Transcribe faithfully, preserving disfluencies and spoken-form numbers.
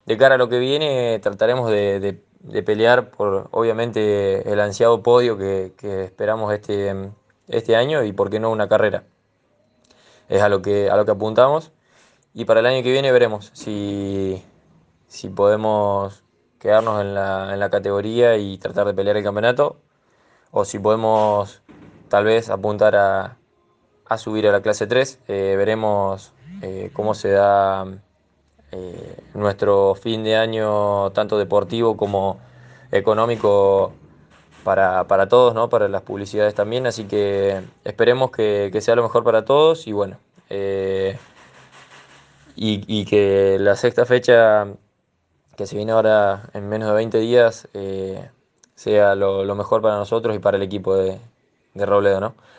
de cara a lo que viene, trataremos de, de- de pelear por, obviamente, el ansiado podio que, que esperamos este, este año y, por qué no, una carrera. Es a lo que, a lo que apuntamos. Y para el año que viene veremos si, si podemos quedarnos en la, en la categoría y tratar de pelear el campeonato, o si podemos tal vez apuntar a, a subir a la clase tres. Eh, veremos eh, cómo se da eh, nuestro fin de año, tanto deportivo como económico, para, para todos, ¿no? Para las publicidades también. Así que esperemos que, que sea lo mejor para todos y bueno. eh, y, y que la sexta fecha que se viene ahora en menos de veinte días, eh, sea lo, lo mejor para nosotros y para el equipo de, de Robledo, ¿no?